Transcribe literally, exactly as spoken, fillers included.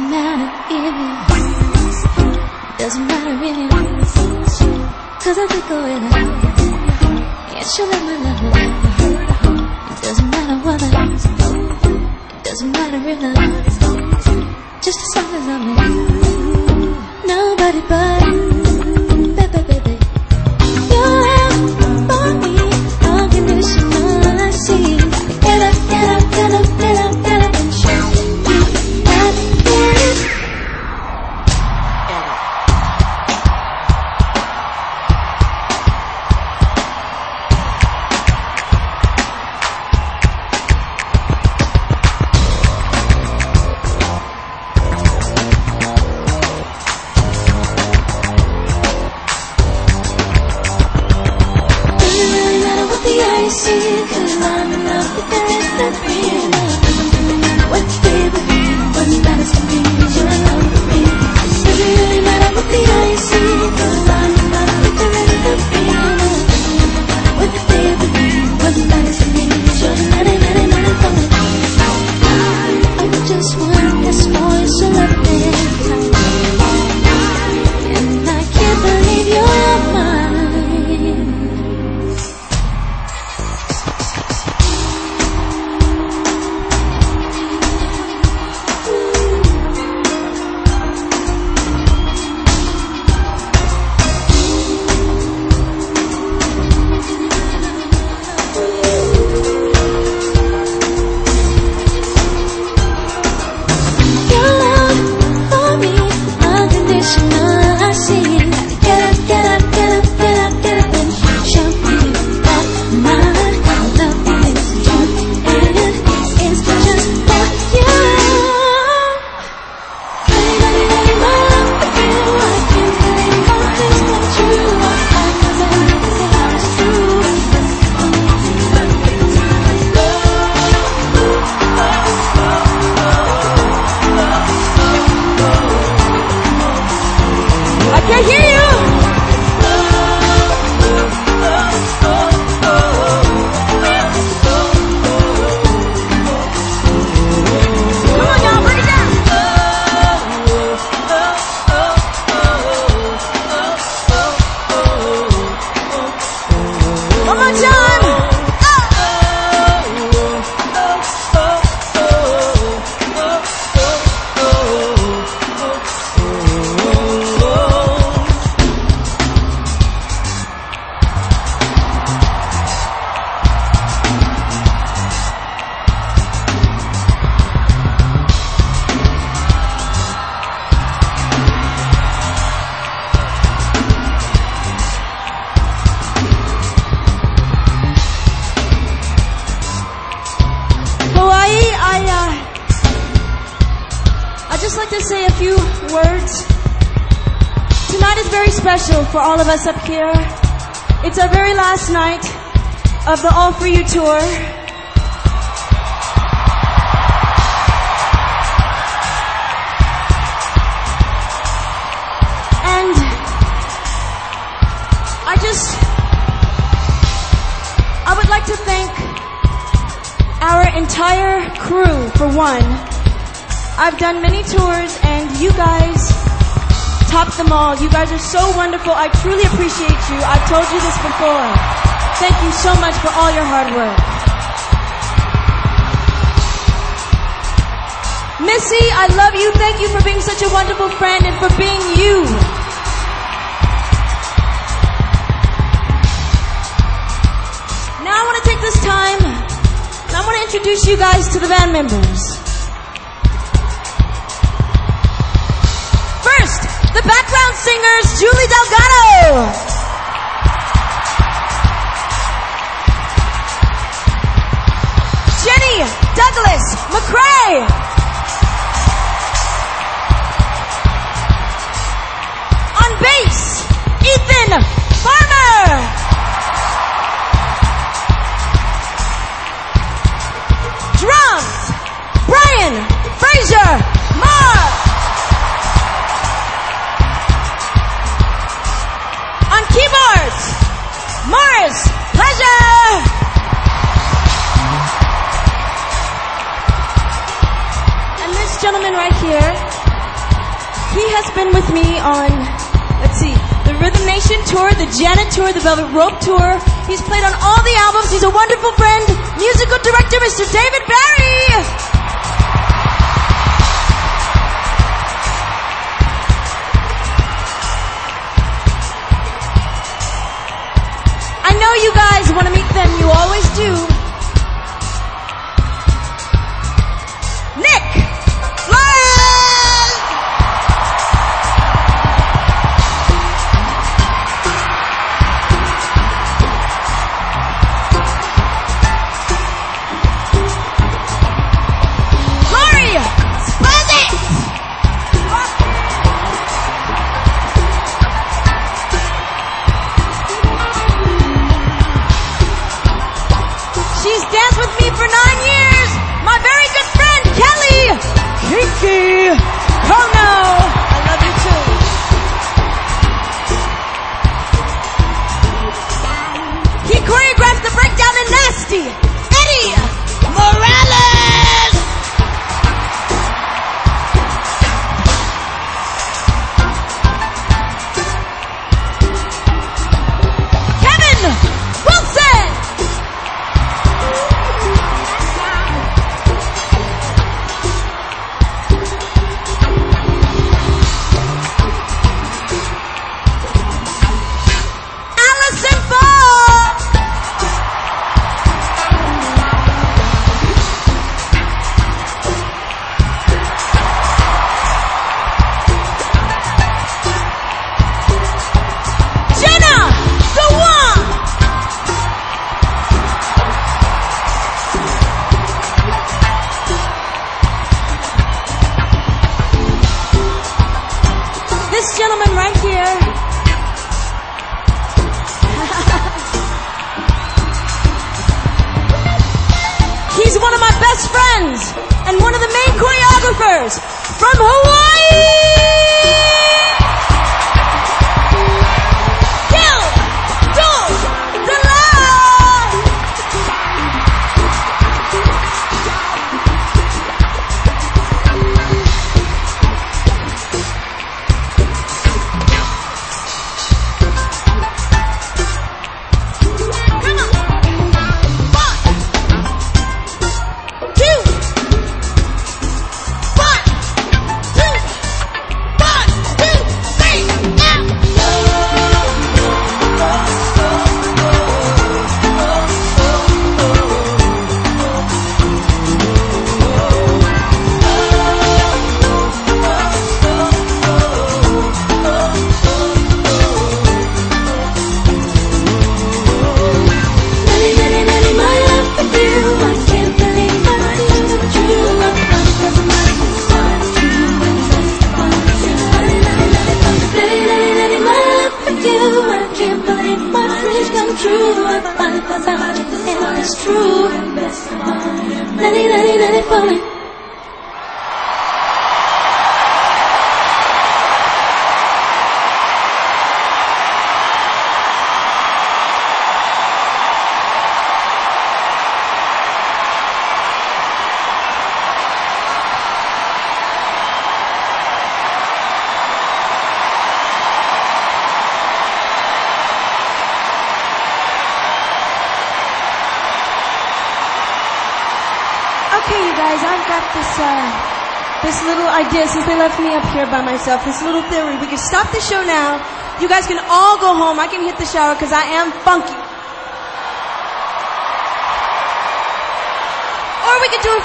matter if it doesn't matter really, cause I think of it. Yeah, she'll let my love it. It doesn't matter what it doesn't matter really, just as long as I'm with you. Nobody but baby, baby. Your love for me, unconditional. I see you. Get up, get up, get up, get up, get up and show you that it. For all of us up here, it's our very last night of the All For You tour. And I just, I would like to thank our entire crew for one. I've done many tours and you guys top them all. You guys are so wonderful. I truly appreciate you. I've told you this before. Thank you so much for all your hard work. Missy, I love you. Thank you for being such a wonderful friend and for being you. Now I want to take this time and I want to introduce you guys to the band members. The background singers, Julie Delgado. Jenny Douglas McCrae. On bass, Ethan Farmer. Drums, Brian Fraser Marr. Keyboards, Morris Pleasure. And this gentleman right here He has been with me on, let's see, the Rhythm Nation tour, the Janet tour, the Velvet Rope tour. He's played on all the albums. He's a wonderful friend. Musical director, Mister David Barry. I know you guys want to meet them. You always do. Nick Flores! Gloria Spazit! She's danced with me for nine years. My very good friend, Kelly Kiki Kono. I love you too. He choreographed the breakdown in Nasty. Eddie Morales. Kevin Wilson. Allison Ball. Jenna Dewan. This gentleman right here. He's one of my best friends and one of the main choreographers from Hawaii. Gil Dul Dalal. Come on. One, two. One, two. One, two, three, now. Nutty, nutty, nutty, my love for you. I can't believe my dreams come true. I'm from the mind, it's true and best of you. Nutty, nutty, nutty, nutty, nutty, nutty, my love for you. I can't believe my dreams come true. I finally found out and it's true and best of you. Nutty, nutty, nutty, falling. Okay, you guys, I've got this, uh, this little idea since they left me up here by myself, this little theory. We can stop the show now. You guys can all go home. I can hit the shower because I am funky. Or we could do a